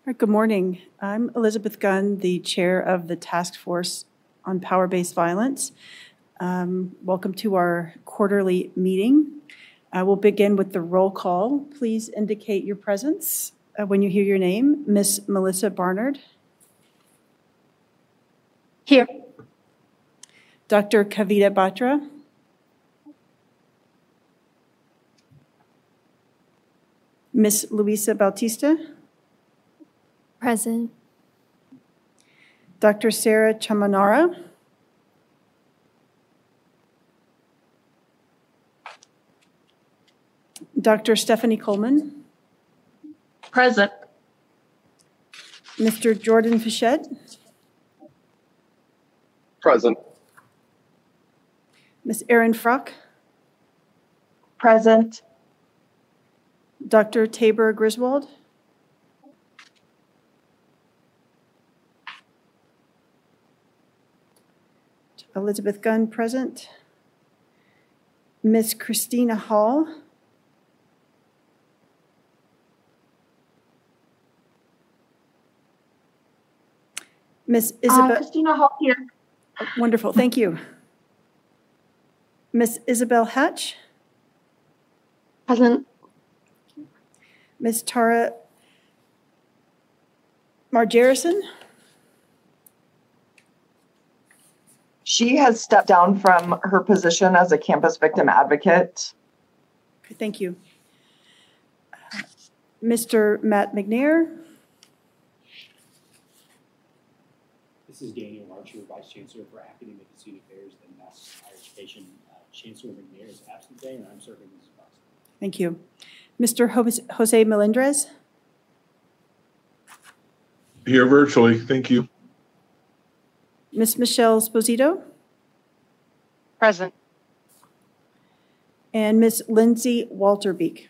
right, good morning. I'm Elizabeth Gunn, the chair of the Task Force on Power-Based Violence. Welcome to our quarterly meeting. We'll begin with the roll call. Please indicate your presence when you hear your name. Ms. Melissa Barnard. Here. Dr. Kavita Batra. Ms. Luisa Bautista. Present. Dr. Sarah Chamanara. Dr. Stephanie Coleman. Present. Mr. Jordan Fichette. Present. Ms. Erin Frock. Present. Dr. Tabor Griswold. Elizabeth Gunn present. Ms. Christina Hall. Ms. Isabel. Christina Hall here. Wonderful, thank you. Ms. Isabel Hatch. Present. Ms. Tara Margerison. She has stepped down from her position as a campus victim advocate. Okay, thank you. Mr. Matt McNair. This is Daniel Archer, Vice Chancellor for Academic and Student Affairs and Mass Higher Education. Chancellor McNair is absent today, and I'm serving as vice. Thank you. Mr. Jose Melendrez. Here virtually, thank you. Ms. Michelle Sposito. Present. And Ms. Lindsay Walterbeek.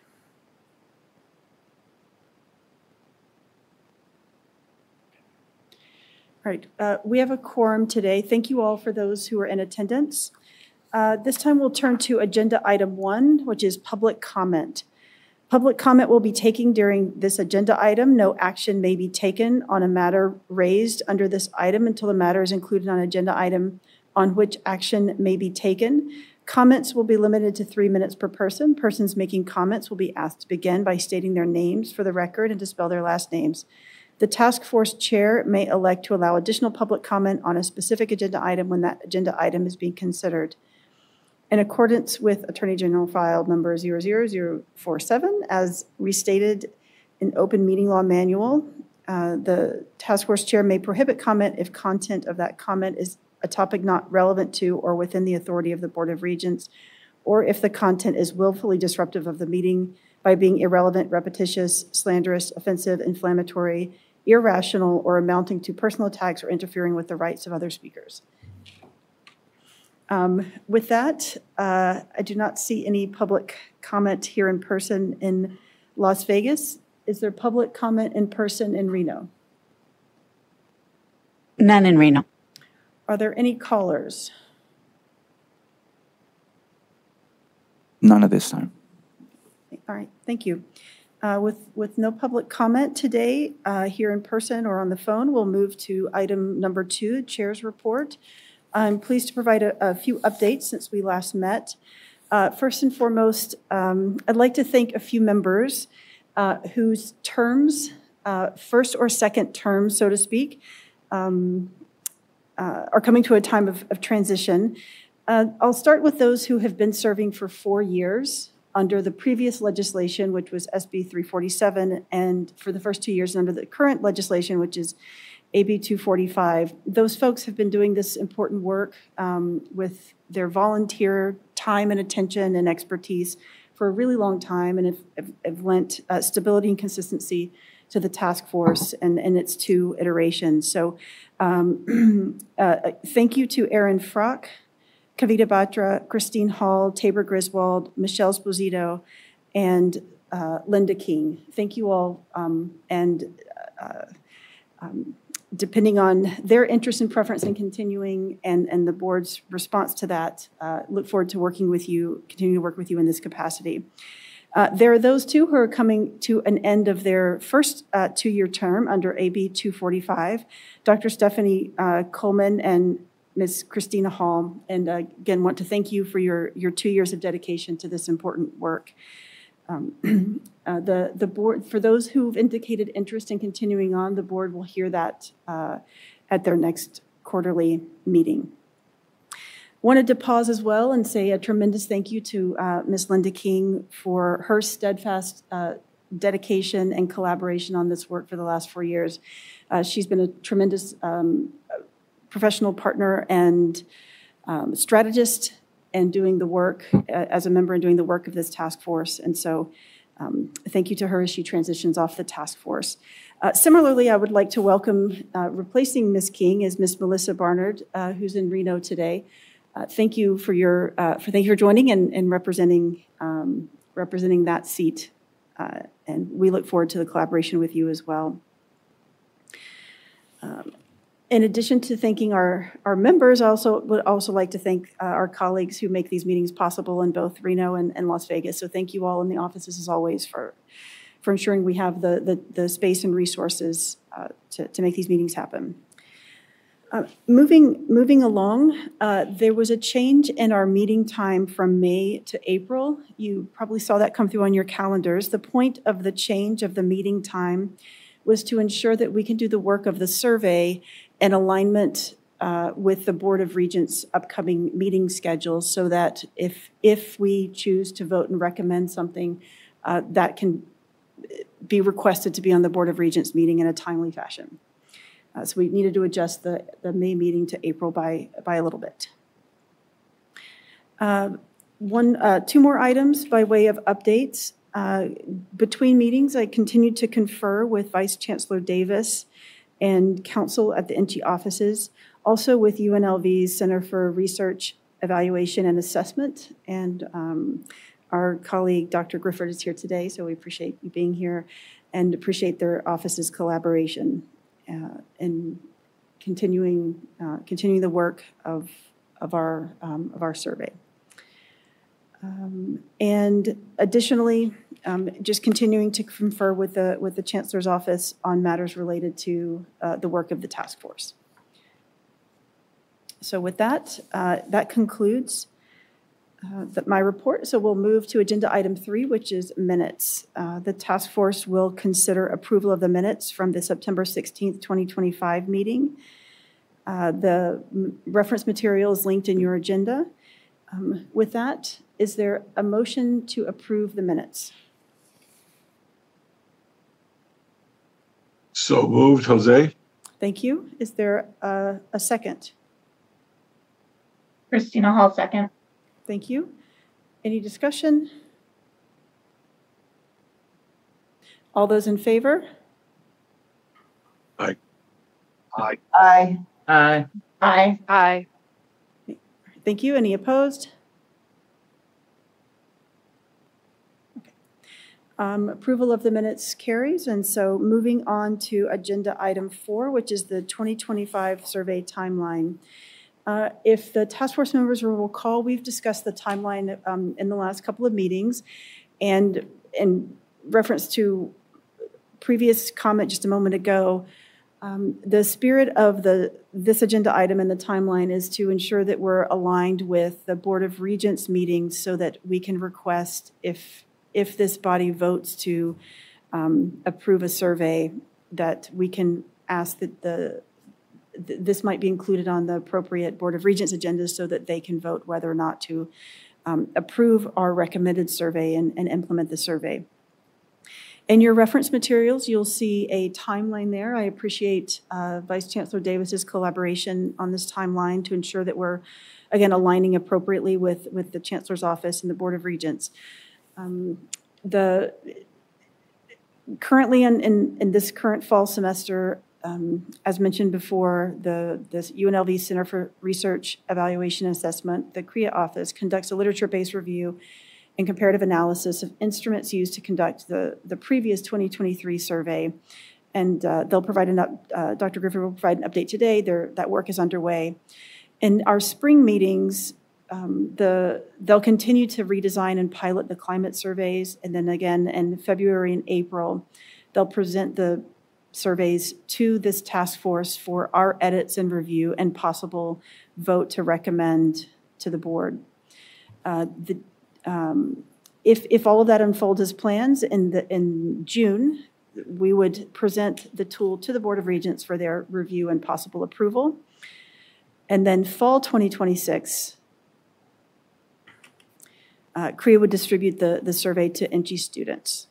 All right, we have a quorum today. Thank you all for those who are in attendance. This time we'll turn to agenda item 1, which is public comment. Public comment will be taken during this agenda item. No action may be taken on a matter raised under this item until the matter is included on agenda item on which action may be taken. Comments will be limited to 3 minutes per person. Persons making comments will be asked to begin by stating their names for the record and to spell their last names. The task force chair may elect to allow additional public comment on a specific agenda item when that agenda item is being considered. In accordance with Attorney General File number 00047, as restated in Open Meeting Law Manual, the task force chair may prohibit comment if content of that comment is a topic not relevant to or within the authority of the Board of Regents, or if the content is willfully disruptive of the meeting by being irrelevant, repetitious, slanderous, offensive, inflammatory, irrational, or amounting to personal attacks or interfering with the rights of other speakers. With that, I do not see any public comment here in person in Las Vegas. Is there public comment in person in Reno? None in Reno. Are there any callers? None at this time. All right, thank you. With no public comment today here in person or on the phone, we'll move to item number 2, Chair's Report. I'm pleased to provide a few updates since we last met. First and foremost, I'd like to thank a few members whose terms, first or second terms, so to speak, are coming to a time of transition. I'll start with those who have been serving for 4 years under the previous legislation, which was SB 347, and for the first 2 years under the current legislation, which is AB 245. Those folks have been doing this important work with their volunteer time and attention and expertise for a really long time, and have lent stability and consistency to the task force and its 2 iterations. So thank you to Erin Frock, Kavita Batra, Christine Hall, Tabor Griswold, Michelle Sposito, and Linda King. Thank you all, depending on their interest and preference in continuing and the board's response to that, look forward to working with you, continuing to work with you in this capacity. There are those two who are coming to an end of their first two-year term under AB 245, Dr. Stephanie Coleman and Ms. Christina Hall. And again, want to thank you for your 2 years of dedication to this important work. The board, for those who've indicated interest in continuing on, the board will hear that at their next quarterly meeting. Wanted to pause as well and say a tremendous thank you to Ms. Linda King for her steadfast dedication and collaboration on this work for the last 4 years. She's been a tremendous professional partner and strategist and doing the work as a member and doing the work of this task force. And so thank you to her as she transitions off the task force. Similarly, I would like to welcome replacing Ms. King is Ms. Melissa Barnard, who's in Reno today. Thank you for joining and representing that seat, and we look forward to the collaboration with you as well. In addition to thanking our members, I would also like to thank our colleagues who make these meetings possible in both Reno and Las Vegas. So thank you all in the offices as always for ensuring we have the space and resources to make these meetings happen. Moving along, there was a change in our meeting time from May to April. You probably saw that come through on your calendars. The point of the change of the meeting time was to ensure that we can do the work of the survey in alignment with the Board of Regents' upcoming meeting schedules, so that if we choose to vote and recommend something, that can be requested to be on the Board of Regents meeting in a timely fashion. So we needed to adjust the May meeting to April by a little bit. Two more items by way of updates. Between meetings, I continued to confer with Vice Chancellor Davis and counsel at the NC offices, also with UNLV's Center for Research, Evaluation, and Assessment. And our colleague, Dr. Grifford, is here today, so we appreciate you being here and appreciate their office's collaboration in continuing the work of our survey. And additionally, just continuing to confer with the Chancellor's office on matters related to the work of the task force. So with that, that concludes my report. So we'll move to agenda item 3, which is minutes. The task force will consider approval of the minutes from the September 16th, 2025 meeting. The reference material is linked in your agenda. With that, is there a motion to approve the minutes? So moved, Jose. Thank you. Is there a second? Christina Hall, second. Thank you. Any discussion? All those in favor? Aye. Aye. Aye. Aye. Aye. Thank you. Any opposed? Okay. Approval of the minutes carries. And so moving on to agenda item 4, which is the 2025 survey timeline. If the task force members will recall, we've discussed the timeline in the last couple of meetings, and in reference to previous comment just a moment ago, the spirit of this agenda item and the timeline is to ensure that we're aligned with the Board of Regents meetings so that we can request if this body votes to approve a survey, that we can ask that this might be included on the appropriate Board of Regents agendas so that they can vote whether or not to approve our recommended survey and implement the survey. In your reference materials, you'll see a timeline there. I appreciate Vice Chancellor Davis's collaboration on this timeline to ensure that we're, again, aligning appropriately with the Chancellor's office and the Board of Regents. Currently in this current fall semester, as mentioned before, the UNLV Center for Research, Evaluation, and Assessment, the CREA office, conducts a literature-based review and comparative analysis of instruments used to conduct the previous 2023 survey. And they'll provide Dr. Griffith will provide an update today. That work is underway. In our spring meetings, they'll continue to redesign and pilot the climate surveys, and then again in February and April, they'll present the surveys to this task force for our edits and review and possible vote to recommend to the board. If all of that unfolds as plans in June, we would present the tool to the Board of Regents for their review and possible approval. And then fall 2026, CREA would distribute the survey to NC students.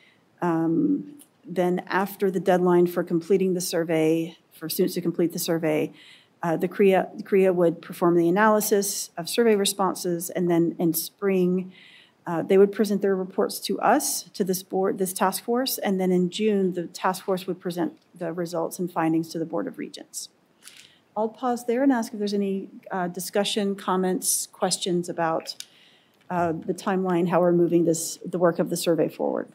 Then after the deadline for completing the survey, for students to complete the survey, the CREA would perform the analysis of survey responses, and then in spring, they would present their reports to us, to this board, this task force, and then in June, the task force would present the results and findings to the Board of Regents. I'll pause there and ask if there's any discussion, comments, questions about the timeline, how we're moving the work of the survey forward.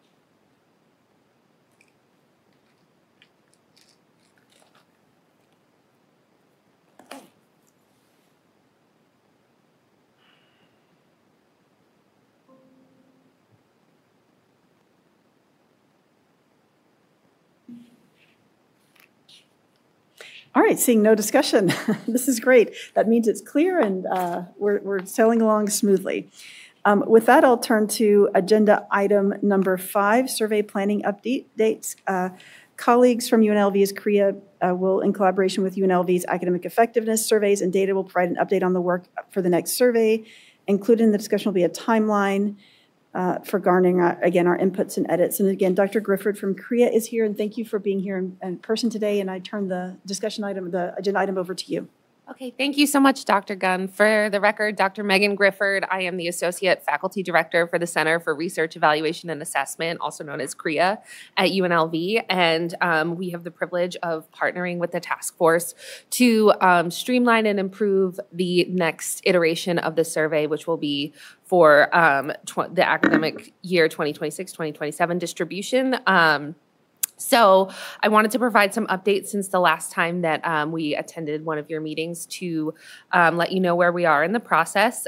All right, seeing no discussion. This is great. That means it's clear and we're sailing along smoothly. With that, I'll turn to agenda item number 5, survey planning updates. Colleagues from UNLV's CREA will, in collaboration with UNLV's academic effectiveness surveys and data, will provide an update on the work for the next survey. Included in the discussion will be a timeline for garnering, again, our inputs and edits. And again, Dr. Grifford from CREA is here, and thank you for being here in person today. And I turn the discussion item, the agenda item, over to you. Okay, thank you so much, Dr. Gunn. For the record, Dr. Megan Grifford, I am the Associate Faculty Director for the Center for Research, Evaluation, and Assessment, also known as CREA, at UNLV. And we have the privilege of partnering with the task force to streamline and improve the next iteration of the survey, which will be for the academic year 2026-2027 distribution. So I wanted to provide some updates since the last time that we attended one of your meetings to let you know where we are in the process.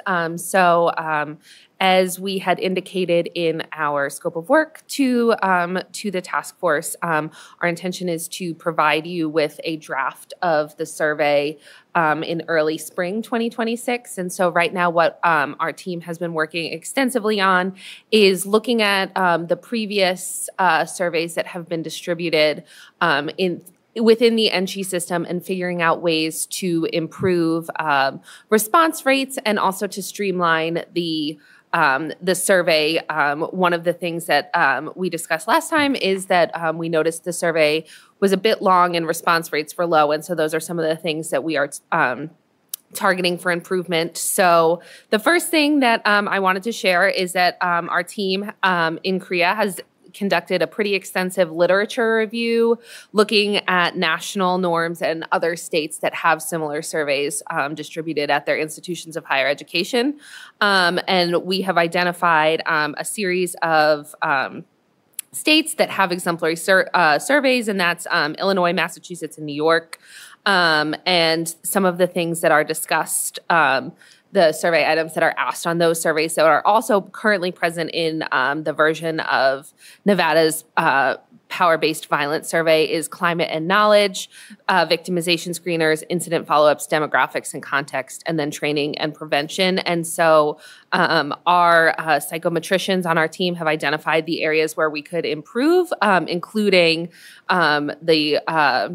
As we had indicated in our scope of work to the task force, our intention is to provide you with a draft of the survey in early spring 2026. And so right now what our team has been working extensively on is looking at the previous surveys that have been distributed within the NC system and figuring out ways to improve response rates and also to streamline the survey. One of the things that we discussed last time is that we noticed the survey was a bit long and response rates were low. And so those are some of the things that we are targeting for improvement. So the first thing that I wanted to share is that our team in CREA has conducted a pretty extensive literature review looking at national norms and other states that have similar surveys distributed at their institutions of higher education. And we have identified a series of states that have exemplary surveys, and that's Illinois, Massachusetts, and New York. And some of the things that are discussed, the survey items that are asked on those surveys that are also currently present in the version of Nevada's power-based violence survey is climate and knowledge, victimization screeners, incident follow-ups, demographics and context, and then training and prevention. And so our psychometricians on our team have identified the areas where we could improve, including the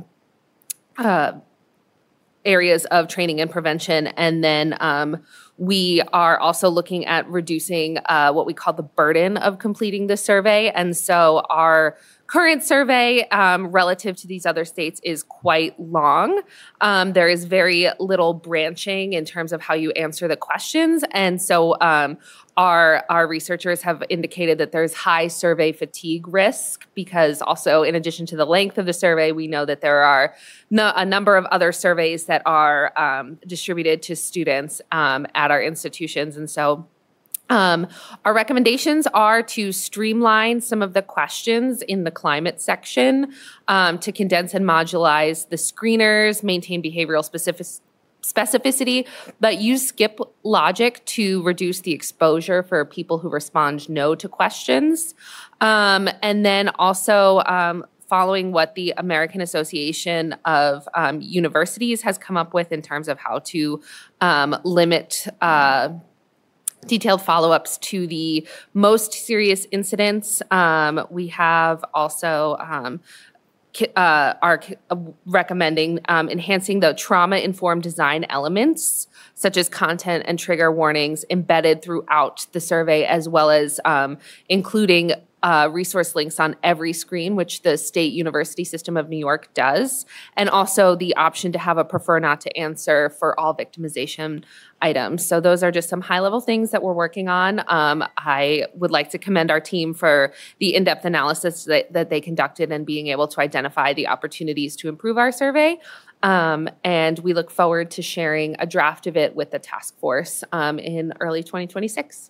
areas of training and prevention. And then we are also looking at reducing what we call the burden of completing the survey. And so our current survey relative to these other states is quite long. There is very little branching in terms of how you answer the questions. And so our researchers have indicated that there's high survey fatigue risk because also in addition to the length of the survey, we know that there are a number of other surveys that are distributed to students at our institutions. And so our recommendations are to streamline some of the questions in the climate section, to condense and modularize the screeners, maintain behavioral specificity, but use skip logic to reduce the exposure for people who respond no to questions. And then also following what the American Association of Universities has come up with in terms of how to limit detailed follow-ups to the most serious incidents. We have also are recommending enhancing the trauma-informed design elements, such as content and trigger warnings embedded throughout the survey, as well as including resource links on every screen, which the State University System of New York does, and also the option to have a prefer not to answer for all victimization items. So those are just some high-level things that we're working on. I would like to commend our team for the in-depth analysis that they conducted and being able to identify the opportunities to improve our survey. And we look forward to sharing a draft of it with the task force in early 2026.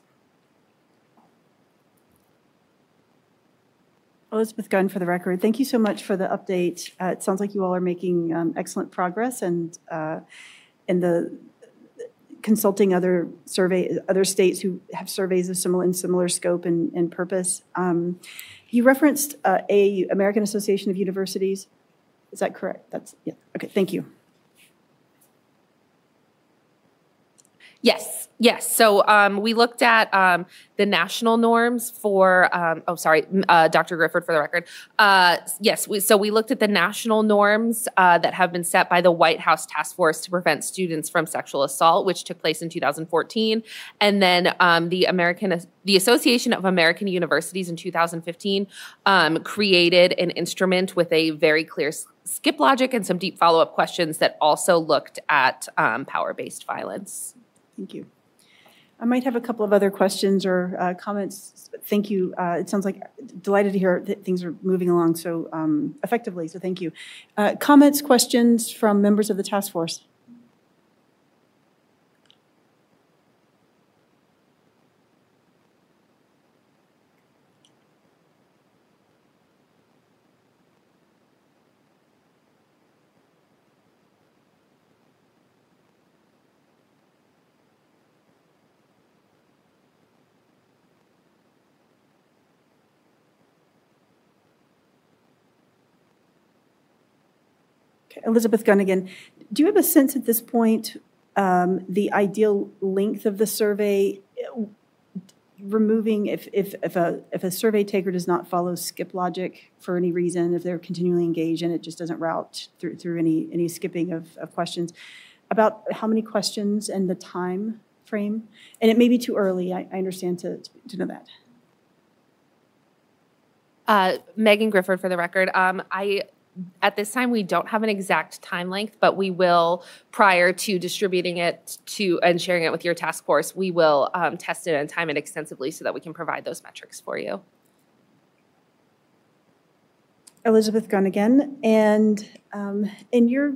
Elizabeth Gunn for the record. Thank you so much for the update. It sounds like you all are making excellent progress and in the consulting other states who have surveys of similar scope and purpose. You referenced American Association of Universities. Is that correct? Yeah. Okay. Thank you. Yes. So we looked at the national norms for, Dr. Grifford for the record. Yes, we looked at the national norms that have been set by the White House Task Force to Prevent Students from Sexual Assault, which took place in 2014. And then the Association of American Universities in 2015 created an instrument with a very clear skip logic and some deep follow-up questions that also looked at power-based violence. Thank you. I might have a couple of other questions or comments. Thank you. It sounds like delighted to hear that things are moving along so effectively, so thank you. Comments, questions from members of the task force? Elizabeth Gunn again. Do you have a sense at this point the ideal length of the survey, removing if a survey taker does not follow skip logic for any reason, if they're continually engaged and it just doesn't route through any skipping of questions, about how many questions and the time frame? And it may be too early, I understand, to know that. Megan Grifford for the record. At this time, we don't have an exact time length, but we will, prior to distributing it and sharing it with your task force, we will test it and time it extensively so that we can provide those metrics for you. Elizabeth Gunn again, and in your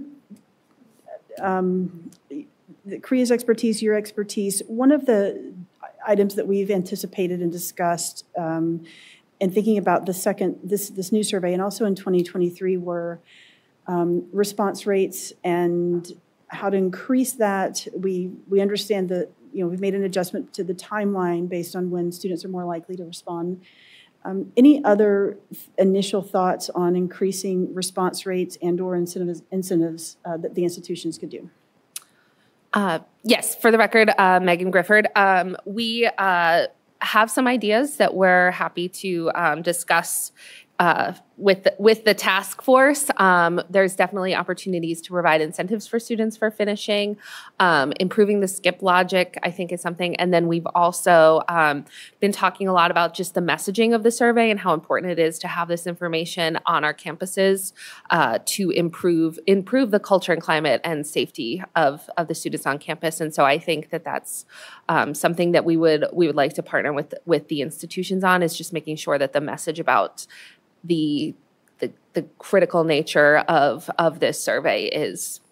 CREA's expertise, your expertise, one of the items that we've anticipated and discussed and thinking about this new survey, and also in 2023, were response rates and how to increase that. We understand that we've made an adjustment to the timeline based on when students are more likely to respond. Any other initial thoughts on increasing response rates and/or incentives that the institutions could do? Yes, for the record, Megan Grifford. We have some ideas that we're happy to discuss with the task force. There's definitely opportunities to provide incentives for students for finishing. Improving the skip logic, I think, is something. And then we've also been talking a lot about just the messaging of the survey and how important it is to have this information on our campuses to improve the culture and climate and safety of the students on campus. And so I think that that's something that we would like to partner with the institutions on, is just making sure that the message about the critical nature of this survey is.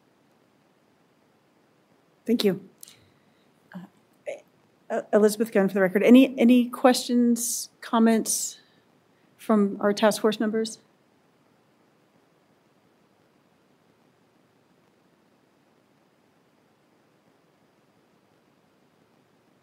Thank you. Elizabeth Gunn for the record. Any questions, comments from our task force members?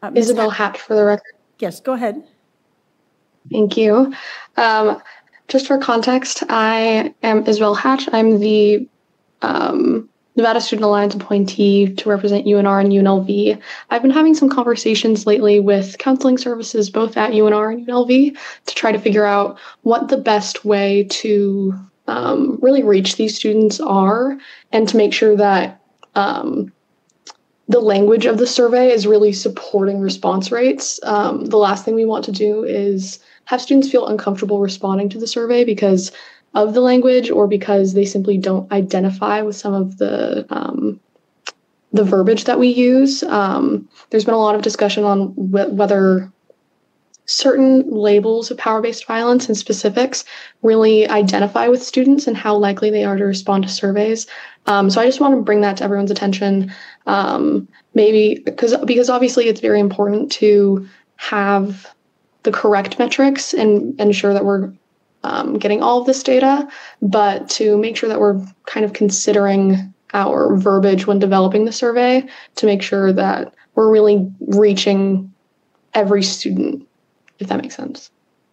Ms. Isabel Hatch for the record. Yes, go ahead. Thank you. Just for context, I am Isabel Hatch. I'm the Nevada Student Alliance appointee to represent UNR and UNLV. I've been having some conversations lately with counseling services both at UNR and UNLV to try to figure out what the best way to really reach these students are, and to make sure that the language of the survey is really supporting response rates. The last thing we want to do is have students feel uncomfortable responding to the survey because of the language, or because they simply don't identify with some of the verbiage that we use. There's been a lot of discussion on whether certain labels of power-based violence and specifics really identify with students and how likely they are to respond to surveys. So I just want to bring that to everyone's attention, maybe because obviously it's very important to have the correct metrics and ensure that we're getting all of this data, but to make sure that we're kind of considering our verbiage when developing the survey to make sure that we're really reaching every student, if that makes sense.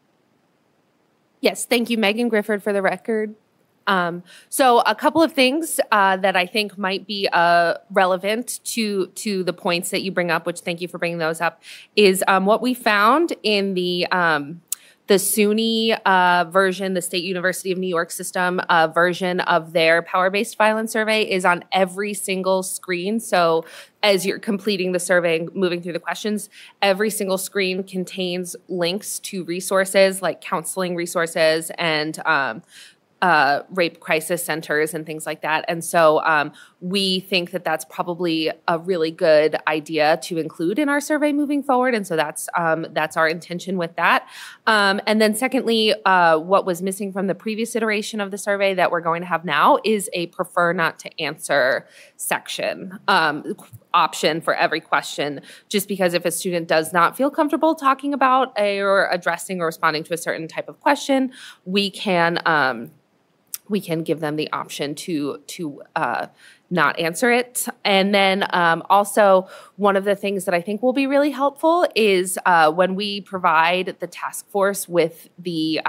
Yes, thank you, Megan Grifford, for the record. So a couple of things that I think might be relevant to the points that you bring up, which thank you for bringing those up, is what we found in the SUNY version, the State University of New York system version of their power-based violence survey is on every single screen. So as you're completing the survey and moving through the questions, every single screen contains links to resources like counseling resources and rape crisis centers and things like that. And so we think that that's probably a really good idea to include in our survey moving forward. And so that's our intention with that. And then secondly, what was missing from the previous iteration of the survey that we're going to have now is a prefer not to answer section option for every question, just because if a student does not feel comfortable talking about or addressing or responding to a certain type of question, we can give them the option to not answer it. And then also one of the things that I think will be really helpful is when we provide the task force with the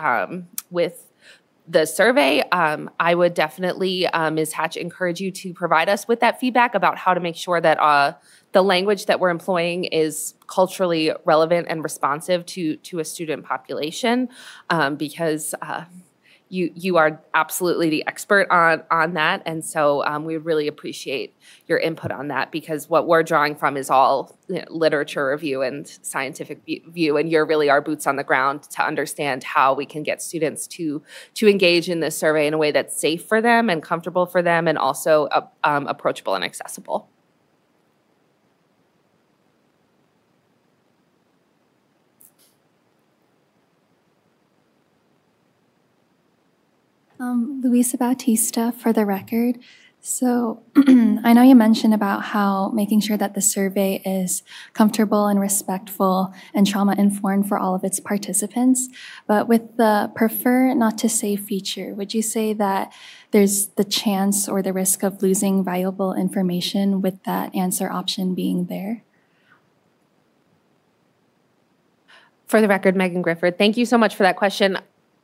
survey, I would definitely, Ms. Hatch, encourage you to provide us with that feedback about how to make sure that the language that we're employing is culturally relevant and responsive to a student population, because you are absolutely the expert on that. And so we really appreciate your input on that, because what we're drawing from is all literature review and scientific view. And you're really our boots on the ground to understand how we can get students to engage in this survey in a way that's safe for them and comfortable for them, and also approachable and accessible. Luisa Bautista for the record. So I know you mentioned about how making sure that the survey is comfortable and respectful and trauma-informed for all of its participants, but with the prefer not to say feature, would you say that there's the chance or the risk of losing valuable information with that answer option being there? For the record, Megan Grifford, thank you so much for that question.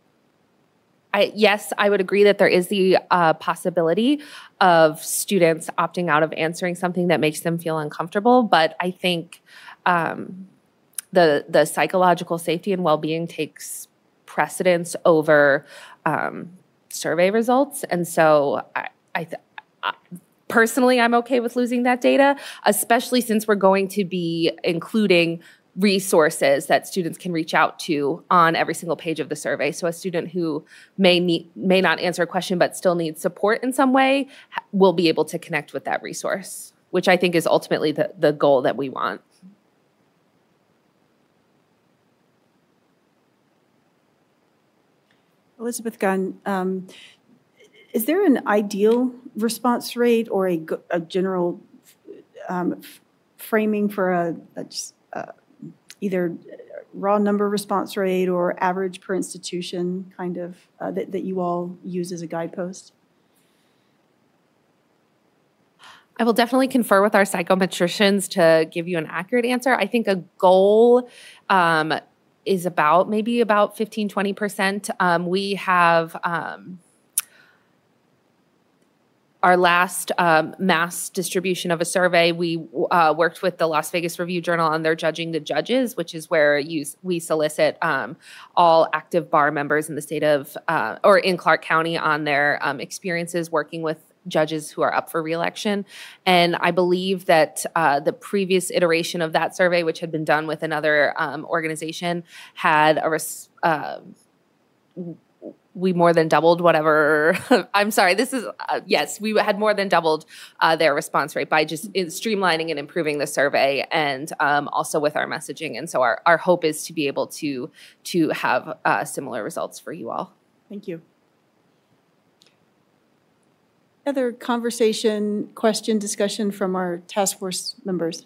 Yes, I would agree that there is the possibility of students opting out of answering something that makes them feel uncomfortable, but I think the psychological safety and well-being takes precedence over survey results. And so personally, I'm okay with losing that data, especially since we're going to be including resources that students can reach out to on every single page of the survey. So a student who may not answer a question but still needs support in some way will be able to connect with that resource, which I think is ultimately the goal that we want. Elizabeth Gunn, is there an ideal response rate or a general framing for either raw number response rate or average per institution kind of that you all use as a guidepost? I will definitely confer with our psychometricians to give you an accurate answer. I think a goal is maybe about 15, 20%. We have our last mass distribution of a survey, we worked with the Las Vegas Review-Journal on their Judging the Judges, which is where we solicit all active bar members in the state of, or in Clark County on their experiences working with judges who are up for re-election. And I believe that the previous iteration of that survey, which had been done with another organization, had we more than doubled whatever, I'm sorry, this is, yes, we had more than doubled their response rate by just streamlining and improving the survey, and also with our messaging. And so our hope is to be able to have similar results for you all. Thank you. Other conversation, question, discussion from our task force members?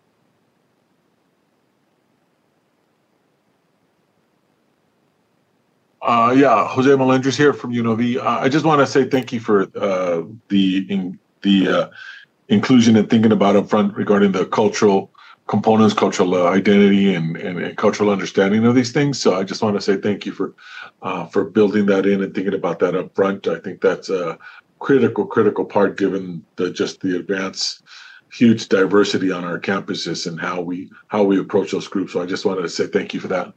Yeah, Jose Melendres here from UNLV. I just want to say thank you for the inclusion and thinking about up front regarding the cultural components, cultural identity, and cultural understanding of these things. So I just want to say thank you for building that in and thinking about that up front. I think that's a critical part given the advanced huge diversity on our campuses and how we approach those groups. So I just wanted to say thank you for that.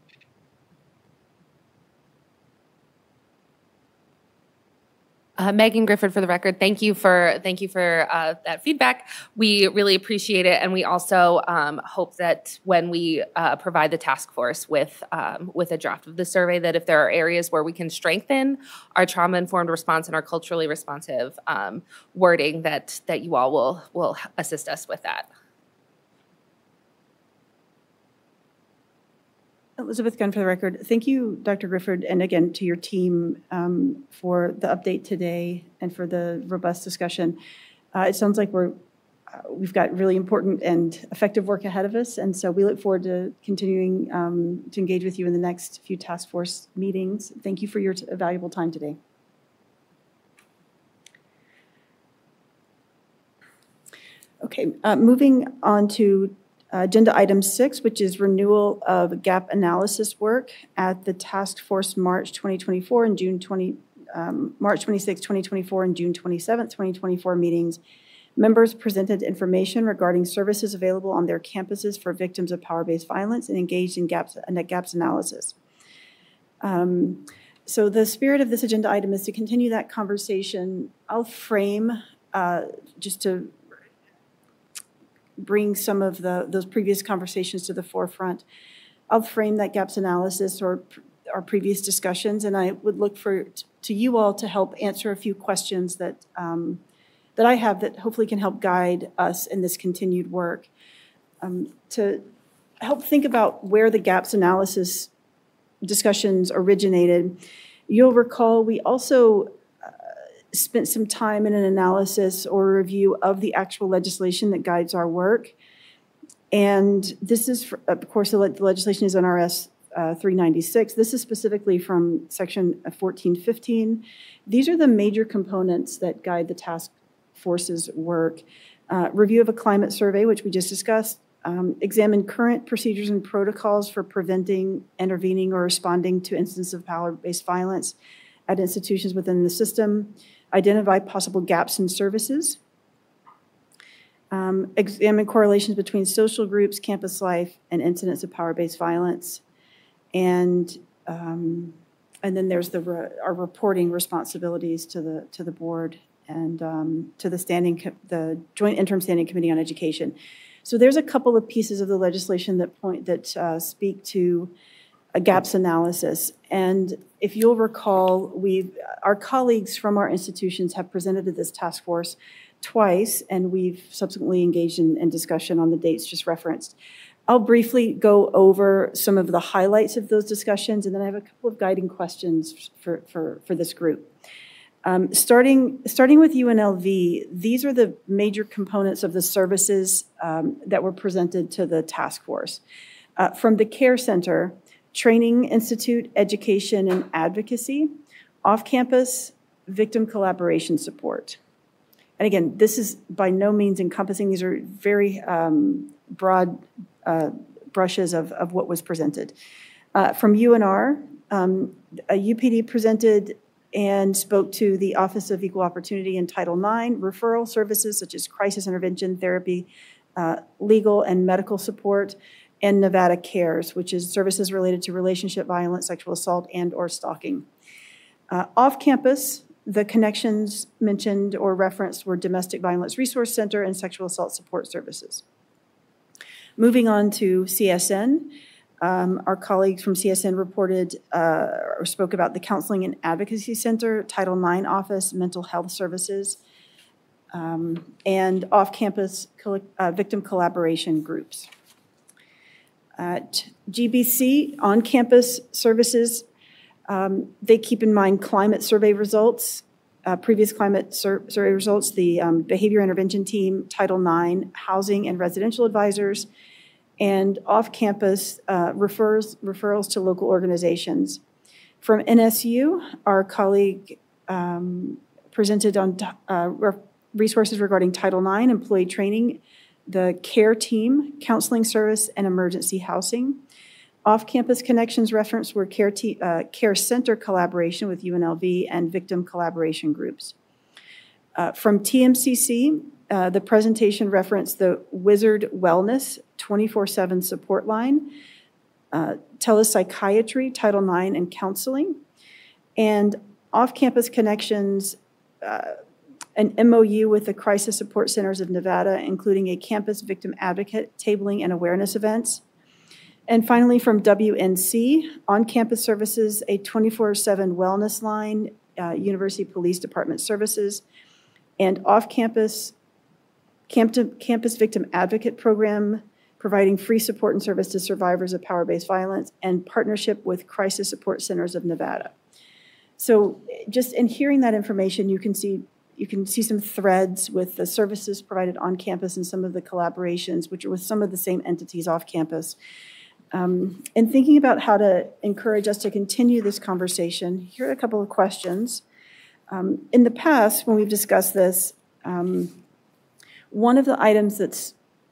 Megan Griffith, for the record, thank you for that feedback. We really appreciate it, and we also hope that when we provide the task force with a draft of the survey, that if there are areas where we can strengthen our trauma-informed response and our culturally responsive wording, that you all will assist us with that. Elizabeth Gunn, for the record. Thank you, Dr. Griffith, and again to your team for the update today and for the robust discussion. It sounds like we've got really important and effective work ahead of us, and so we look forward to continuing to engage with you in the next few task force meetings. Thank you for your valuable time today. Okay, moving on to agenda item 6, which is renewal of gap analysis work at the Task Force March 2024 and March 26, 2024 and June 27, 2024 meetings. Members presented information regarding services available on their campuses for victims of power-based violence and engaged in gaps analysis. So the spirit of this agenda item is to continue that conversation. I'll frame just to bring some of those previous conversations to the forefront. I'll frame that gaps analysis or our previous discussions, and I would look to you all to help answer a few questions that I have that hopefully can help guide us in this continued work. To help think about where the gaps analysis discussions originated, you'll recall we also spent some time in an analysis or review of the actual legislation that guides our work. And this is, of course, the legislation is NRS 396. This is specifically from section 1415. These are the major components that guide the task force's work. Review of a climate survey, which we just discussed. Examine current procedures and protocols for preventing, intervening, or responding to instances of power-based violence at institutions within the system. Identify possible gaps in services. Examine correlations between social groups, campus life, and incidents of power-based violence. And then there's our reporting responsibilities to the board and to the Joint Interim Standing Committee on Education. So there's a couple of pieces of the legislation that speak to a gaps analysis. And if you'll recall, our colleagues from our institutions have presented to this task force twice, and we've subsequently engaged in discussion on the dates just referenced. I'll briefly go over some of the highlights of those discussions, and then I have a couple of guiding questions for this group. Starting with UNLV, these are the major components of the services that were presented to the task force. From the Care Center, Training Institute, Education and Advocacy, off-campus victim collaboration support. And again, this is by no means encompassing. These are very broad brushes of what was presented. From UNR, UPD presented and spoke to the Office of Equal Opportunity and Title IX referral services such as crisis intervention, therapy, legal and medical support, and Nevada Cares, which is services related to relationship violence, sexual assault, and or stalking. Off campus, the connections mentioned or referenced were Domestic Violence Resource Center and Sexual Assault Support Services. Moving on to CSN, our colleagues from CSN reported or spoke about the Counseling and Advocacy Center, Title IX Office, Mental Health Services, and off-campus victim collaboration groups. At GBC, on-campus services, they keep in mind climate survey results, previous climate survey results, the behavior intervention team, Title IX, housing and residential advisors, and off-campus referrals to local organizations. From NSU, our colleague presented on resources regarding Title IX, employee training, the CARE team, counseling service, and emergency housing. Off-campus connections referenced were CARE Center collaboration with UNLV and victim collaboration groups. From TMCC, the presentation referenced the Wizard Wellness 24/7 support line, telepsychiatry, Title IX, and counseling. And off-campus connections, an MOU with the Crisis Support Centers of Nevada, including a campus victim advocate, tabling, and awareness events. And finally, from WNC, on-campus services, a 24/7 wellness line, University Police Department services, and off-campus campus victim advocate program, providing free support and service to survivors of power-based violence, and partnership with Crisis Support Centers of Nevada. So just in hearing that information, you can see some threads with the services provided on campus and some of the collaborations, which are with some of the same entities off campus. And thinking about how to encourage us to continue this conversation, here are a couple of questions. In the past, when we've discussed this, one of the items that's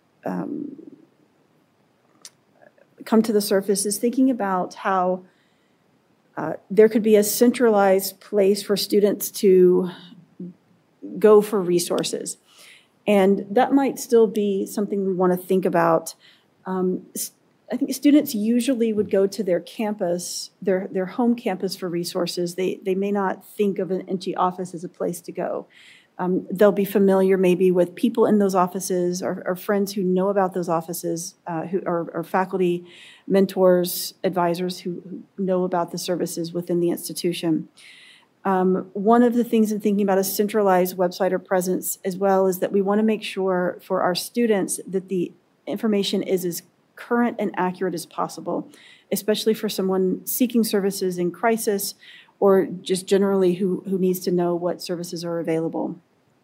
come to the surface is thinking about how there could be a centralized place for students to go for resources. And that might still be something we want to think about. I think students usually would go to their campus, their home campus for resources. They may not think of an NG office as a place to go. They'll be familiar maybe with people in those offices or friends who know about those offices, who are faculty, mentors, advisors who know about the services within the institution. One of the things in thinking about a centralized website or presence as well is that we want to make sure for our students that the information is as current and accurate as possible, especially for someone seeking services in crisis or just generally who needs to know what services are available.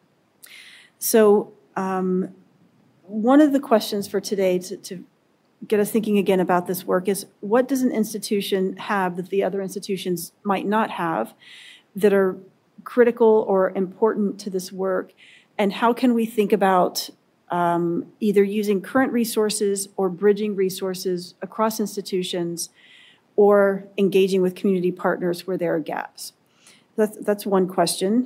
So one of the questions for today to get us thinking again about this work is, what does an institution have that the other institutions might not have that are critical or important to this work? And how can we think about either using current resources or bridging resources across institutions or engaging with community partners where there are gaps? That's one question.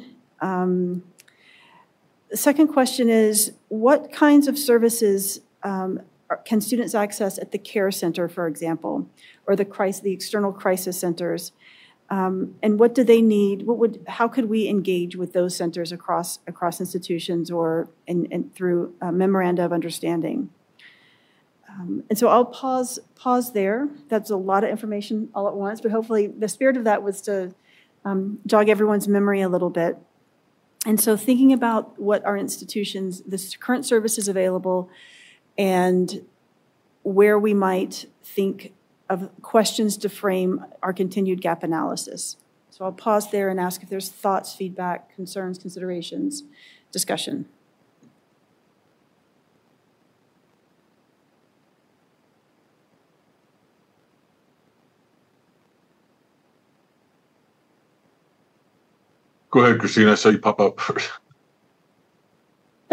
The second question is, what kinds of services can students access at the CARE Center, for example, or the external crisis centers? And what do they need? How could we engage with those centers across institutions or and through a memoranda of understanding? And so I'll pause there. That's a lot of information all at once, but hopefully the spirit of that was to jog everyone's memory a little bit. And so thinking about what our institutions, the current services available, and where we might think of questions to frame our continued gap analysis. So I'll pause there and ask if there's thoughts, feedback, concerns, considerations, discussion. Go ahead, Christina. I saw you pop up.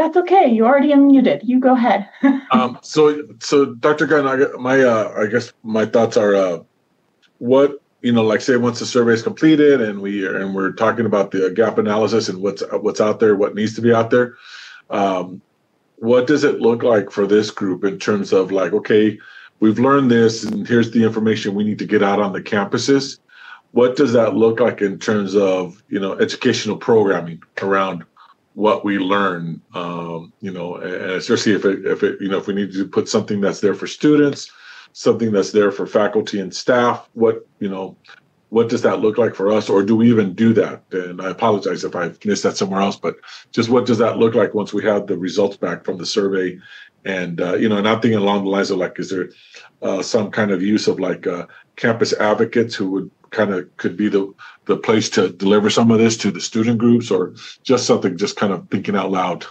That's okay. You already unmuted. You go ahead. So Dr. Gunn, I guess my thoughts are, what, like say once the survey is completed and we're talking about the gap analysis and what's out there, what needs to be out there. What does it look like for this group in terms of like, okay, we've learned this and here's the information we need to get out on the campuses. What does that look like in terms of, educational programming around what we learn, and especially if we need to put something that's there for students, something that's there for faculty and staff, what does that look like for us, or do we even do that? And I apologize if I've missed that somewhere else, but just what does that look like once we have the results back from the survey? And, and I'm thinking along the lines of like, is there some kind of use of like campus advocates who would could be the place to deliver some of this to the student groups, or just something, just kind of thinking out loud?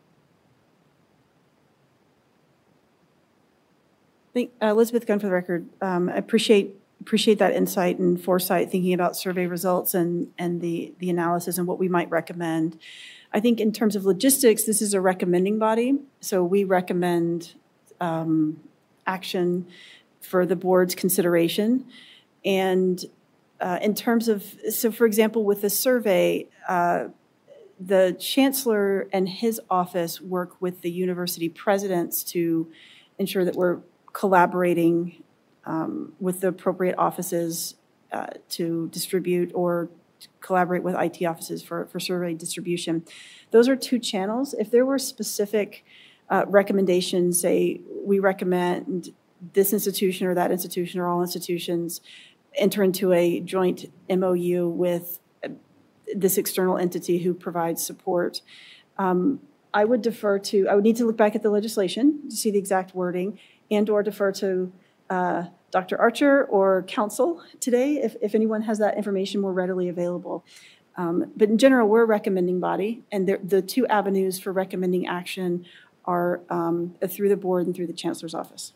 Elizabeth Gunn for the record. I appreciate that insight and foresight, thinking about survey results and the analysis and what we might recommend. I think in terms of logistics, this is a recommending body, so we recommend action for the board's consideration. And in terms of, so for example, with the survey, the chancellor and his office work with the university presidents to ensure that we're collaborating with the appropriate offices to distribute, or collaborate with IT offices for survey distribution. Those are two channels. If there were specific recommendations, say we recommend this institution or that institution or all institutions enter into a joint MOU with this external entity who provides support, I would need to look back at the legislation to see the exact wording, and or defer to Dr. Archer or counsel today if anyone has that information more readily available. But in general, we're a recommending body, and the two avenues for recommending action are through the board and through the chancellor's office.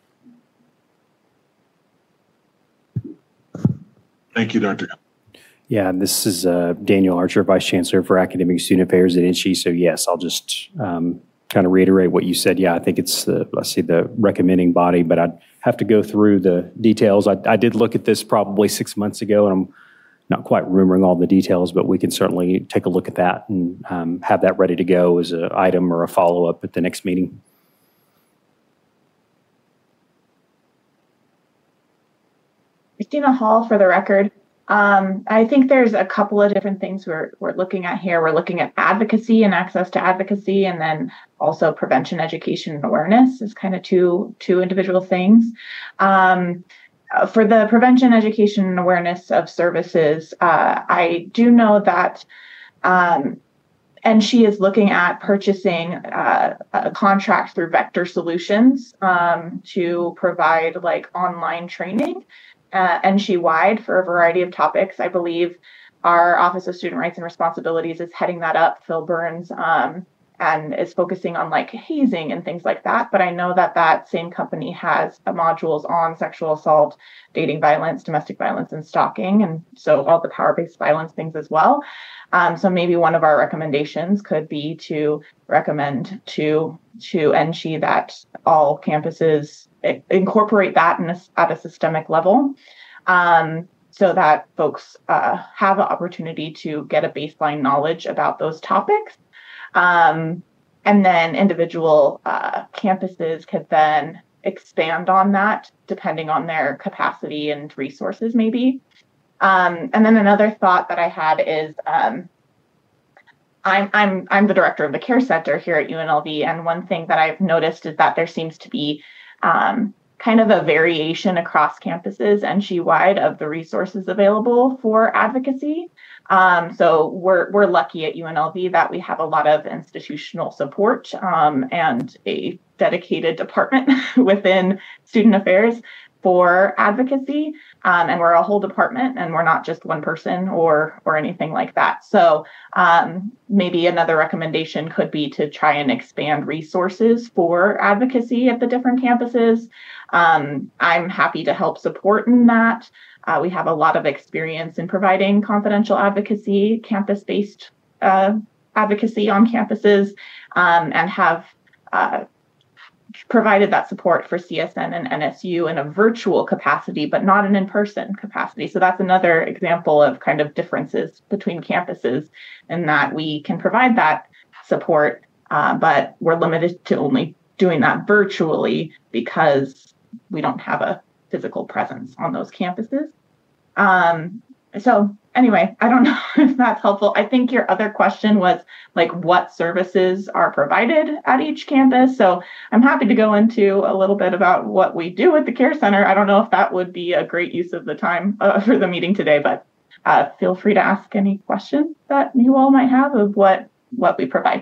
Thank you, Dr. Yeah, this is Daniel Archer, Vice Chancellor for Academic and Student Affairs at INSHE. So yes, I'll just kind of reiterate what you said. Yeah, I think it's the recommending body, but I'd have to go through the details. I did look at this probably 6 months ago, and I'm not quite remembering all the details, but we can certainly take a look at that and have that ready to go as an item or a follow-up at the next meeting. Christina Hall for the record. I think there's a couple of different things we're looking at here. We're looking at advocacy and access to advocacy, and then also prevention, education, and awareness is kind of two individual things. For the prevention, education, and awareness of services, I do know that and she is looking at purchasing a contract through Vector Solutions to provide like online training. NSHE-wide for a variety of topics. I believe our Office of Student Rights and Responsibilities is heading that up, Phil Burns, and is focusing on like hazing and things like that. But I know that same company has modules on sexual assault, dating violence, domestic violence, and stalking, and so all the power-based violence things as well. So maybe one of our recommendations could be to recommend to NSHE that all campuses incorporate that at a systemic level, so that folks have the opportunity to get a baseline knowledge about those topics. And then individual campuses could then expand on that depending on their capacity and resources maybe. And then another thought that I had is I'm the director of the care center here at UNLV, and one thing that I've noticed is that there seems to be kind of a variation across campuses NSHE-wide of the resources available for advocacy. So we're lucky at UNLV that we have a lot of institutional support and a dedicated department within student affairs for advocacy. And we're a whole department, and we're not just one person or anything like that. So maybe another recommendation could be to try and expand resources for advocacy at the different campuses. I'm happy to help support in that. We have a lot of experience in providing confidential advocacy, campus-based advocacy on campuses. and have provided that support for CSN and NSU in a virtual capacity, but not an in-person capacity. So that's another example of kind of differences between campuses in that we can provide that support, but we're limited to only doing that virtually because we don't have a physical presence on those campuses. So anyway, I don't know if that's helpful. I think your other question was like what services are provided at each campus. So I'm happy to go into a little bit about what we do at the Care Center. I don't know if that would be a great use of the time for the meeting today, but feel free to ask any questions that you all might have of what we provide.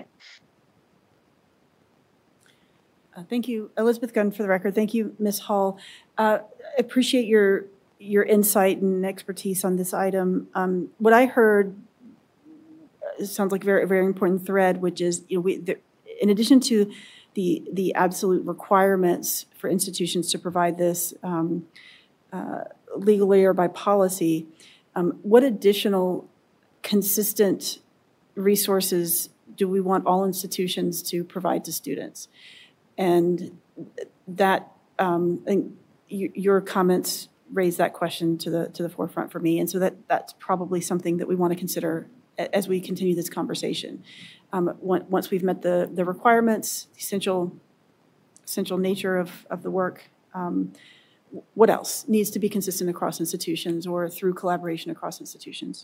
Thank you, Elizabeth Gunn, for the record. Thank you, Ms. Hall. Appreciate your insight and expertise on this item. What I heard sounds like a very, very important thread, which is, in addition to the absolute requirements for institutions to provide this legally or by policy, what additional consistent resources do we want all institutions to provide to students? And that, your comments raise that question to the forefront for me, and so that's probably something that we want to consider as we continue this conversation. Once we've met the requirements, the essential nature of the work, what else needs to be consistent across institutions or through collaboration across institutions?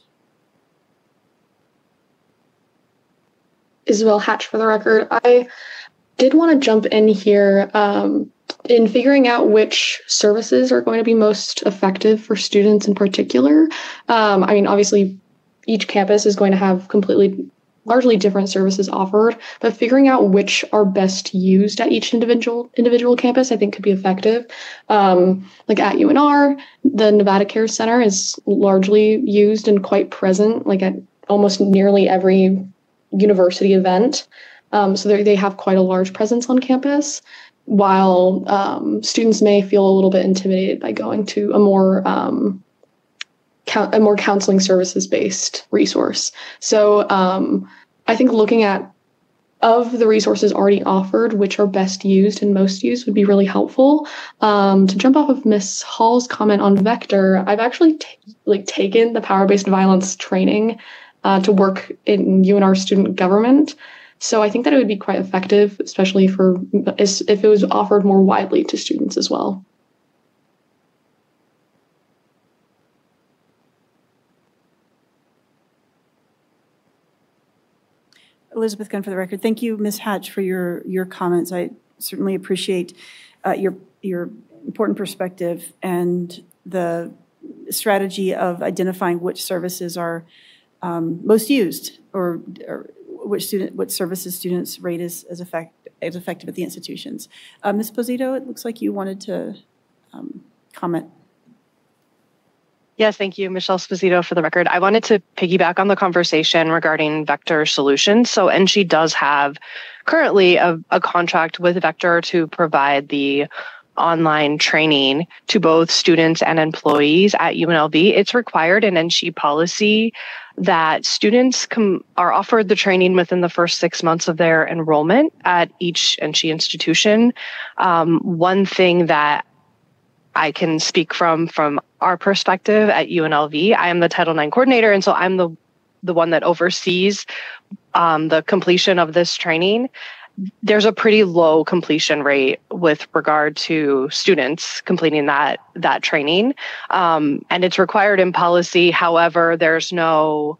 Isabel Hatch for the record. I did want to jump in here in figuring out which services are going to be most effective for students in particular. I mean, obviously, each campus is going to have largely different services offered, but figuring out which are best used at each individual campus, I think could be effective. Like at UNR, the Nevada Care Center is largely used and quite present, like at almost nearly every university event. So they have quite a large presence on campus, while students may feel a little bit intimidated by going to a more counseling services-based resource. So I think looking at, of the resources already offered, which are best used and most used would be really helpful. To jump off of Ms. Hall's comment on Vector, I've actually taken the power-based violence training to work in UNR student government. So I think that it would be quite effective, especially if it was offered more widely to students as well. Elizabeth Gunn for the record. Thank you, Ms. Hatch, for your comments. I certainly appreciate your important perspective and the strategy of identifying which services are most used or what services students rate as effective at the institutions. Ms. Posito, it looks like you wanted to comment. Yes, thank you, Michelle Sposito, for the record. I wanted to piggyback on the conversation regarding Vector Solutions. So NSHE does have currently a contract with Vector to provide the online training to both students and employees at UNLV. It's required in NSHE policy that students are offered the training within the first 6 months of their enrollment at each NSHE institution. One thing that I can speak from our perspective at UNLV, I am the Title IX coordinator, and so I'm the one that oversees the completion of this training. There's a pretty low completion rate with regard to students completing that training, and it's required in policy. However, there's no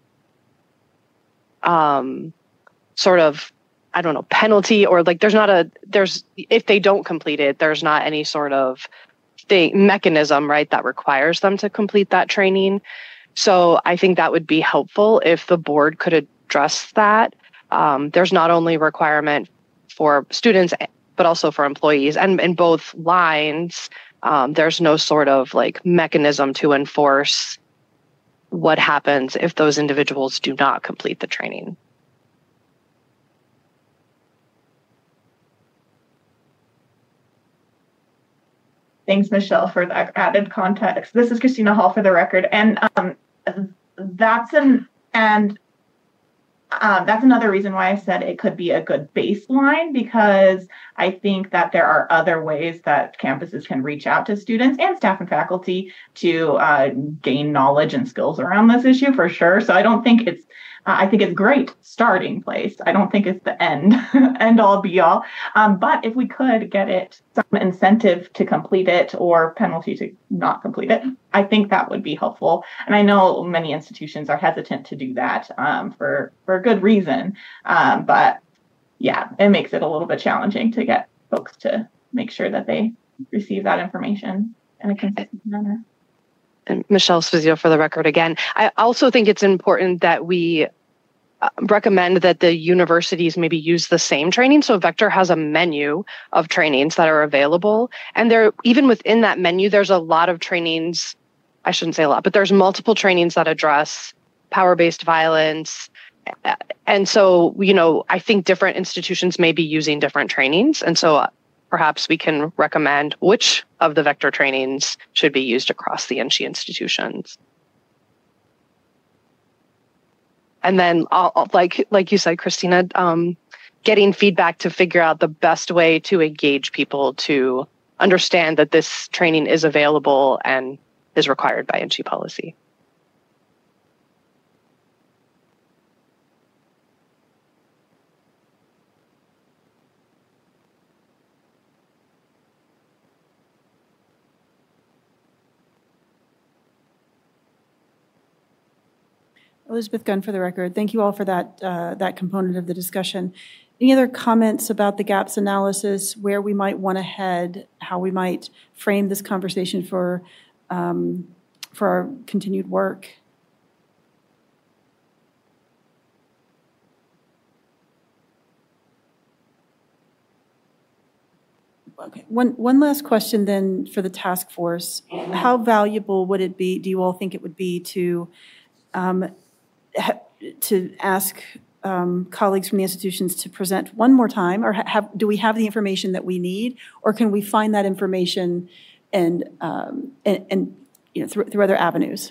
sort of, I don't know, penalty, or like if they don't complete it, there's not any sort of mechanism, right, that requires them to complete that training. So I think that would be helpful if the board could address that. There's not only requirement for students, but also for employees. And in both lines, there's no sort of like mechanism to enforce what happens if those individuals do not complete the training. Thanks, Michelle, for that added context. This is Christina Hall for the record. And that's another reason why I said it could be a good baseline, because I think that there are other ways that campuses can reach out to students and staff and faculty to gain knowledge and skills around this issue for sure. So I don't think it's I think it's a great starting place. I don't think it's the end all be all. But if we could get it some incentive to complete it or penalty to not complete it, I think that would be helpful. And I know many institutions are hesitant to do that for a good reason. But yeah, it makes it a little bit challenging to get folks to make sure that they receive that information in a consistent manner. And Michelle Spazio for the record again. I also think it's important that we recommend that the universities maybe use the same training. So Vector has a menu of trainings that are available. And there, even within that menu, there's a lot of trainings. I shouldn't say a lot, but there's multiple trainings that address power-based violence. And so, I think different institutions may be using different trainings. And so perhaps we can recommend which of the Vector trainings should be used across the NSHE institutions. And then, like you said, Christina, getting feedback to figure out the best way to engage people to understand that this training is available and is required by NSHE policy. Elizabeth Gunn for the record. Thank you all for that component of the discussion. Any other comments about the gaps analysis, where we might want to head, how we might frame this conversation for our continued work? Okay. One last question then for the task force. How valuable would it be, do you all think it would be to ask colleagues from the institutions to present one more time, or do we have the information that we need, or can we find that information and through other avenues?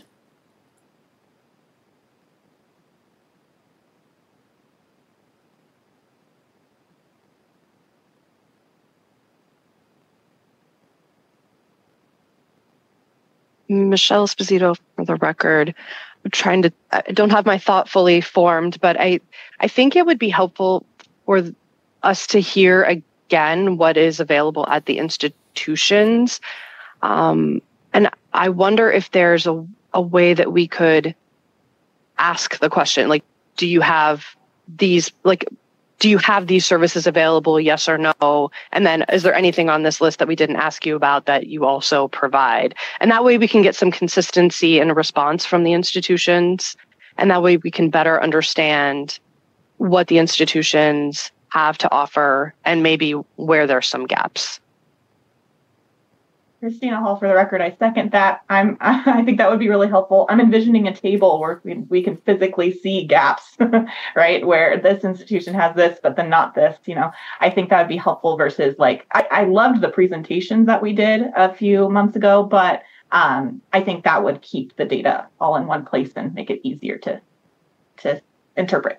Michelle Esposito for the record. I don't have my thought fully formed, but I think it would be helpful for us to hear again what is available at the institutions. And I wonder if there's a way that we could ask the question, like, do you have these services available? Yes or no? And then is there anything on this list that we didn't ask you about that you also provide? And that way we can get some consistency in a response from the institutions. And that way we can better understand what the institutions have to offer and maybe where there's some gaps. Christina Hall for the record, I second that. I think that would be really helpful. I'm envisioning a table where we can physically see gaps, right? Where this institution has this, but then not this, I think that would be helpful versus I loved the presentations that we did a few months ago, but I think that would keep the data all in one place and make it easier to interpret.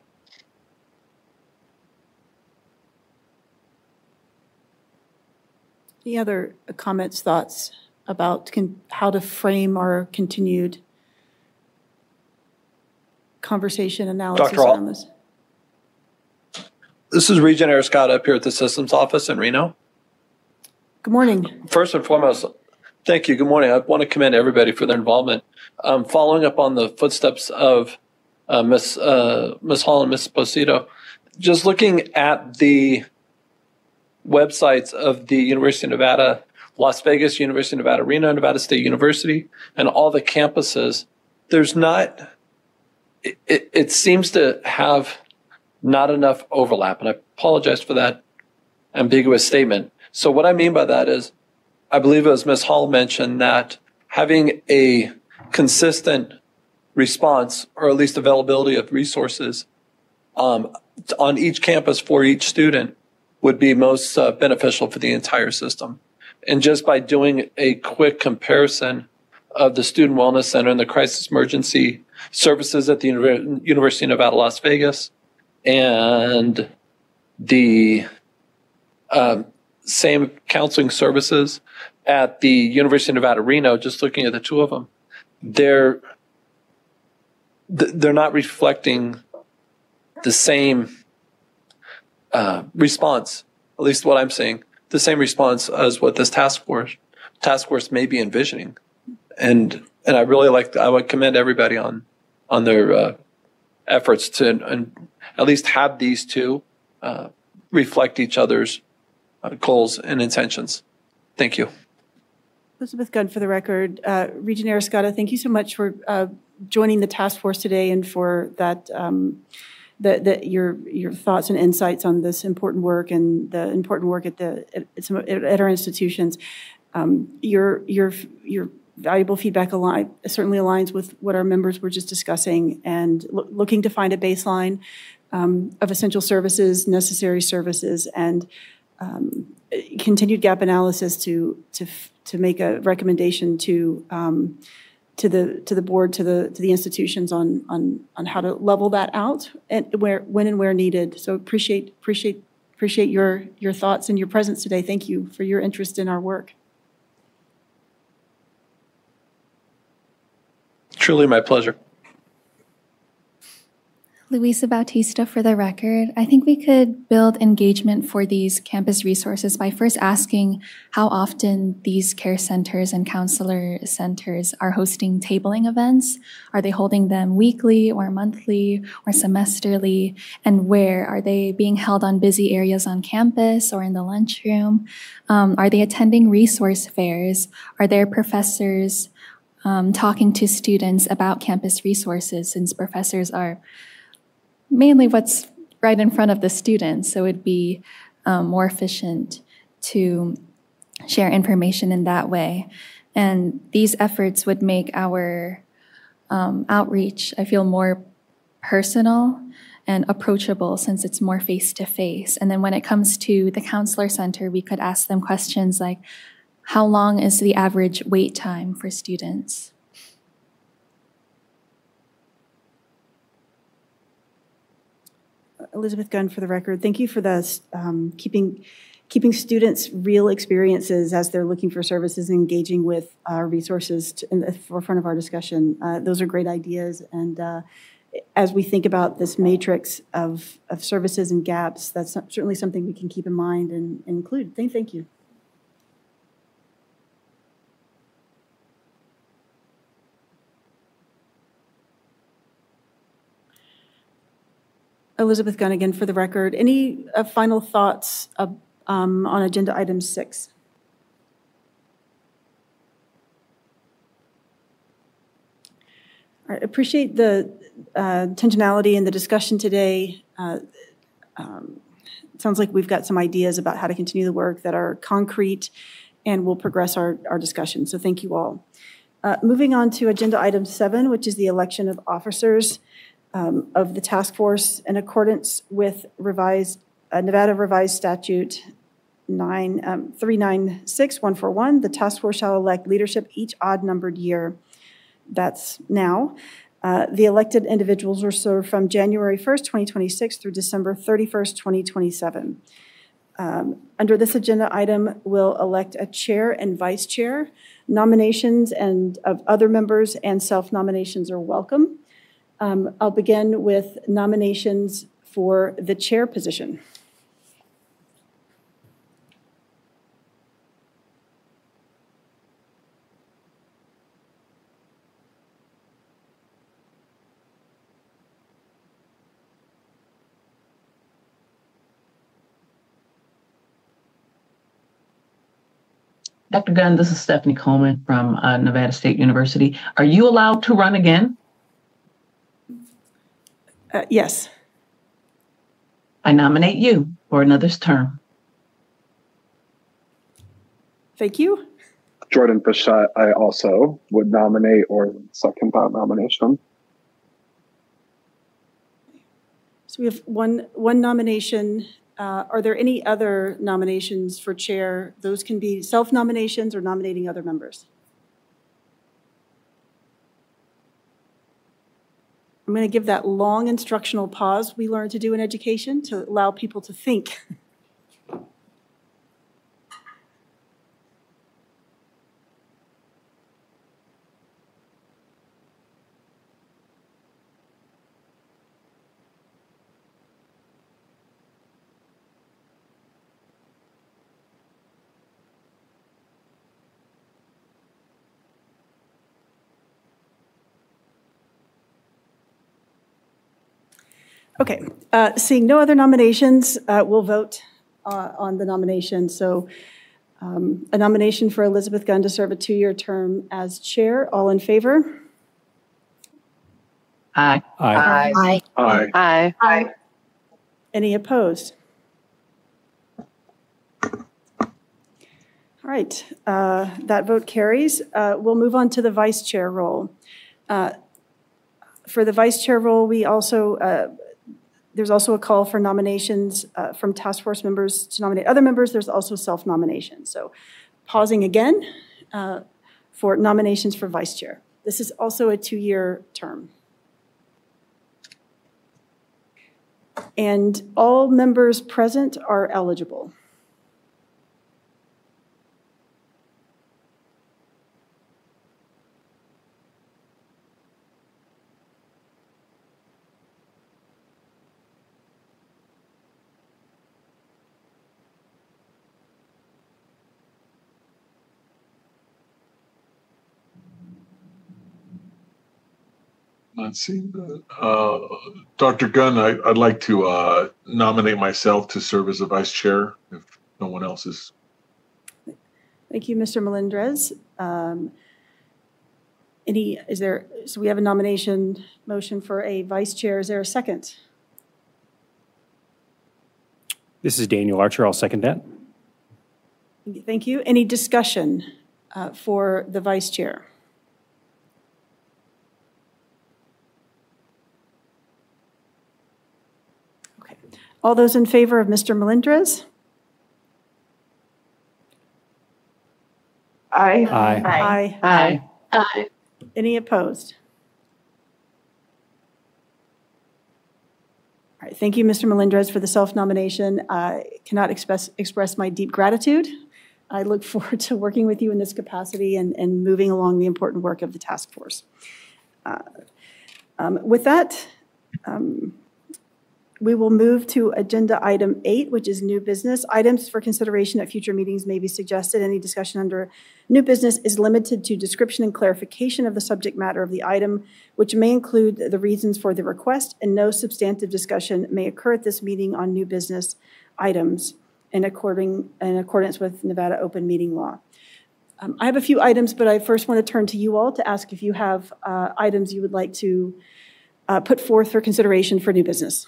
Any other comments, thoughts about how to frame our continued conversation analysis Dr. around this? This is Regent Ariscott up here at the systems office in Reno. Good morning. First and foremost, thank you. Good morning. I want to commend everybody for their involvement. Following up on the footsteps of Ms. Hall and Ms. Esposito, just looking at the websites of the University of Nevada, Las Vegas, University of Nevada, Reno, Nevada State University, and all the campuses, there's not, it seems to have not enough overlap. And I apologize for that ambiguous statement. So what I mean by that is, I believe as Ms. Hall mentioned, that having a consistent response, or at least availability of resources on each campus for each student, would be most beneficial for the entire system. And just by doing a quick comparison of the Student Wellness Center and the Crisis Emergency Services at the University of Nevada, Las Vegas, and the same counseling services at the University of Nevada, Reno, just looking at the two of them, they're not reflecting the same response, at least what I'm seeing, the same response as what this task force may be envisioning. And I really I would commend everybody on their efforts to at least have these two reflect each other's goals and intentions. Thank you. Elizabeth Gunn for the record. Regent Arascata, thank you so much for joining the task force today and for that your thoughts and insights on this important work and the important work at our institutions. Your valuable feedback certainly aligns with what our members were just discussing, and looking to find a baseline of essential services, necessary services, and continued gap analysis to make a recommendation to the board, to the institutions on how to level that out and when and where needed. So appreciate your thoughts and your presence today. Thank you for your interest in our work. Truly my pleasure. Luisa Bautista for the record. I think we could build engagement for these campus resources by first asking how often these care centers and counselor centers are hosting tabling events. Are they holding them weekly or monthly or semesterly? And where? Are they being held on busy areas on campus or in the lunchroom? Are they attending resource fairs? Are there professors talking to students about campus resources, since professors are mainly what's right in front of the students, so it'd be more efficient to share information in that way. And these efforts would make our outreach, I feel, more personal and approachable, since it's more face-to-face. And then when it comes to the counselor center, we could ask them questions like, how long is the average wait time for students? Elizabeth Gunn for the record. Thank you for this, keeping students' real experiences as they're looking for services and engaging with our resources in the forefront of our discussion. Those are great ideas. And as we think about this matrix of services and gaps, that's certainly something we can keep in mind and include. Thank you. Elizabeth Gunn again for the record. Any final thoughts on agenda item 6? All right, appreciate the intentionality in the discussion today. It sounds like we've got some ideas about how to continue the work that are concrete and will progress our discussion. So thank you all. Moving on to agenda item 7, which is the election of officers of the task force. In accordance with Nevada Revised Statute 396141, the task force shall elect leadership each odd-numbered year. That's now. The elected individuals will serve from January 1st, 2026 through December 31st, 2027. Under this agenda item, we'll elect a chair and vice chair. Nominations and of other members and self-nominations are welcome. I'll begin with nominations for the chair position. Dr. Gunn, this is Stephanie Coleman from Nevada State University. Are you allowed to run again? Yes. I nominate you for another term. Thank you. Jordan Fischette, I also would nominate or second that nomination. So we have one nomination. Are there any other nominations for chair? Those can be self-nominations or nominating other members. I'm going to give that long instructional pause we learned to do in education to allow people to think. Okay, seeing no other nominations, we'll vote on the nomination. So a nomination for Elizabeth Gunn to serve a 2-year term as chair. All in favor? Aye. Aye. Aye. Aye. Aye. Aye. Any opposed? All right, that vote carries. We'll move on to the vice chair role. For the vice chair role, we also there's also a call for nominations from task force members to nominate other members. There's also self-nomination. So pausing again for nominations for vice chair. This is also a 2-year term. And all members present are eligible. Not seeing that. Dr. Gunn, I'd like to nominate myself to serve as a vice chair if no one else is. Thank you, Mr. Melendrez. So we have a nomination motion for a vice chair. Is there a second? This is Daniel Archer. I'll second that. Thank you. Any discussion for the vice chair? Okay. All those in favor of Mr. Melendrez? Aye. Aye. Aye. Aye. Aye. Any opposed? All right, thank you, Mr. Melendrez, for the self-nomination. I cannot express my deep gratitude. I look forward to working with you in this capacity and moving along the important work of the task force. With that, we will move to agenda item 8, which is new business. Items for consideration at future meetings may be suggested. Any discussion under new business is limited to description and clarification of the subject matter of the item, which may include the reasons for the request, and no substantive discussion may occur at this meeting on new business items in accordance with Nevada open meeting law. I have a few items, but I first want to turn to you all to ask if you have items you would like to put forth for consideration for new business.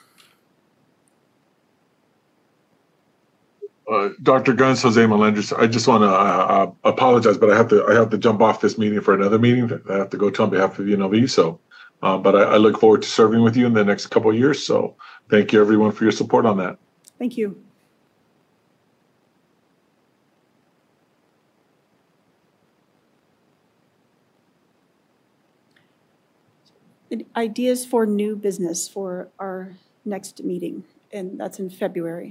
Dr. Gunn, Jose Melendrez, I just want to apologize, but I have to jump off this meeting for another meeting that I have to go to on behalf of UNLV. So, but I look forward to serving with you in the next couple of years. So, thank you everyone for your support on that. Thank you. Ideas for new business for our next meeting, and that's in February.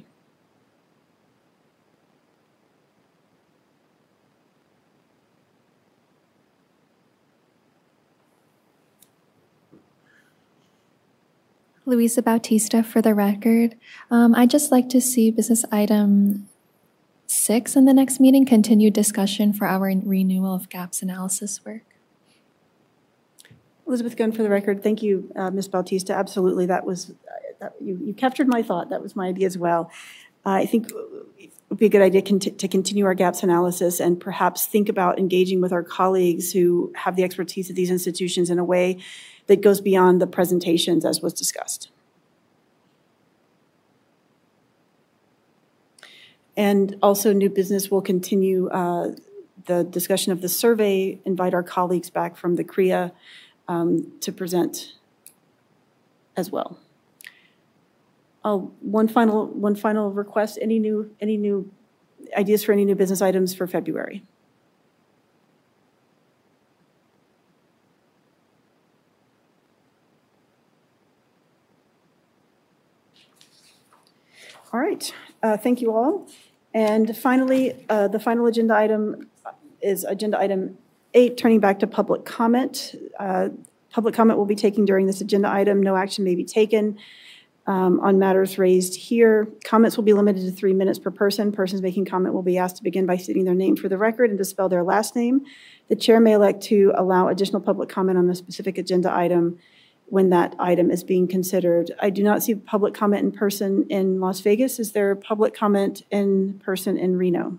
Luisa Bautista for the record. I'd just like to see business item 6 in the next meeting, continued discussion for our renewal of gaps analysis work. Elizabeth Gunn for the record. Thank you, Ms. Bautista. Absolutely, you captured my thought. That was my idea as well. I think it would be a good idea to continue our gaps analysis and perhaps think about engaging with our colleagues who have the expertise of these institutions in a way that goes beyond the presentations as was discussed. And also new business will continue the discussion of the survey, invite our colleagues back from the CREA to present as well. One final request, any new ideas for any new business items for February? All right, thank you all. And finally, the final agenda item is agenda item 8, turning back to public comment. Public comment will be taken during this agenda item. No action may be taken on matters raised here. Comments will be limited to 3 minutes per person. Persons making comment will be asked to begin by stating their name for the record and to spell their last name. The chair may elect to allow additional public comment on the specific agenda item when that item is being considered. I do not see public comment in person in Las Vegas. Is there public comment in person in Reno?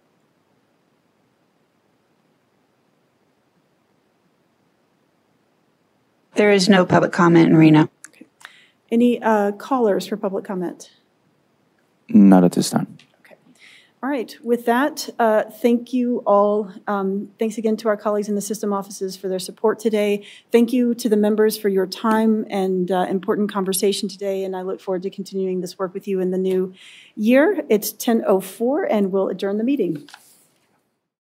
There is no public comment in Reno. Okay. Any callers for public comment? Not at this time. All right, with that, thank you all. Thanks again to our colleagues in the system offices for their support today. Thank you to the members for your time and important conversation today, and I look forward to continuing this work with you in the new year. It's 10:04, and we'll adjourn the meeting.